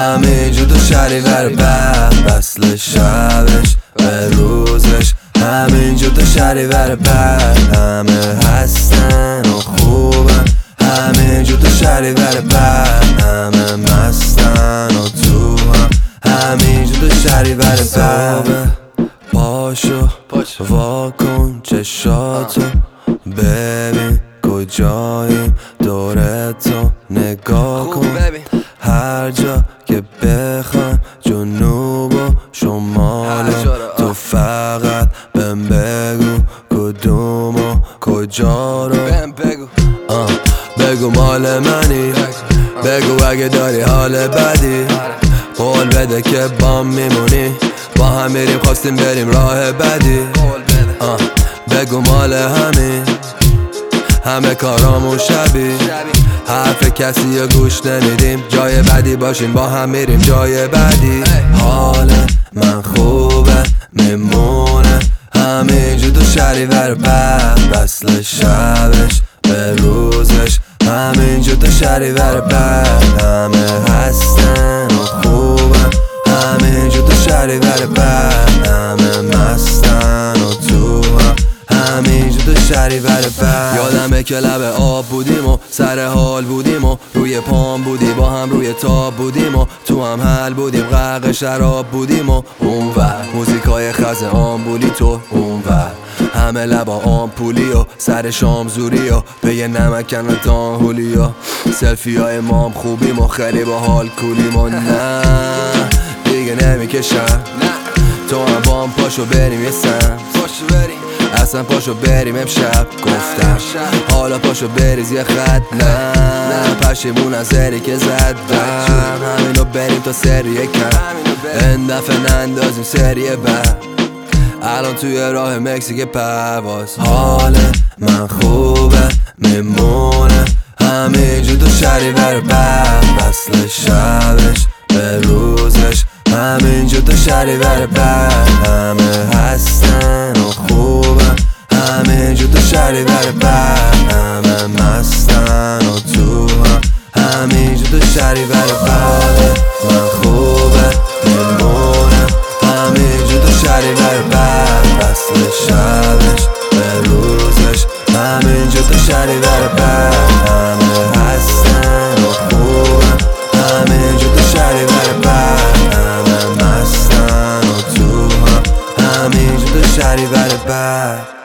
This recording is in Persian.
همینجور تو شهریور بعد فصل شبش به روزش همینجور تو شهریور بعد همه هستن و خوبن همینجور تو شهریور بعد همه مستن و تو هم همینجور تو شهریور بعد پاشو واکن چشاتو ببین کجاییم دورتو نگاه کن هر جا که بخوایم جنوب و شمال تو فقط بهم بگو کدوم و کجا رو بگو مال منی بگو اگه داری حال بدی قول بده که بام میمونی با هم میریم خواستیم بریم راه بدی بگو مال همین همه کارامون شبیه حرف کسی رو گوش نمیدیم جای بدی باشیم با هم میریم جای بدی حال من خوبه میمونه همینجور تو شهریور بعد فصل شبش به روزش همینجور تو شهریور بعد همه هستن و خوبن همینجور تو شهریور بعد همه مستن و تو هم همینجور تو شهریور بعد یادمه که لب آب بودیم و سر حال بودیم و روی پام بودی با هم روی تاب بودیم و تو هم حل بودیم غرق شراب بودیم و اونور موزیکای خز آمبولی تو اونور همه لبا آمپولی و سر شام زوری و به یه نمکن و تانهولی و سلفی های مام خوبیم و خیلی با حال کولیم و نه دیگه نمیکشم تو هم با هم پاشو بریم یه سم اصلا پاشو بریم امشب گفتم حالا پاشو بریز یه خط نه پشیمون از هری که زدم همینو بریم تا سری کم این دفعه نندازیم سری بعد الان توی راه مکزیک پرواز حال من خوبه میمونه همینجور تو شهریور بعد فصل شبش به روزش همینجور تو شهریور بعد همه هستن و خوبن همینجور تو شهریور بعد همه مستن و تو هم همینجور تو شهریور بعد من خوبه میمونه همینجور تو شهریور بعد فصل شبش به روزش همینجور تو شهریور بعد همه هستن و خوبن همینجور تو شهریور بعد همه مستن و تو هم همینجور تو شهریور بعد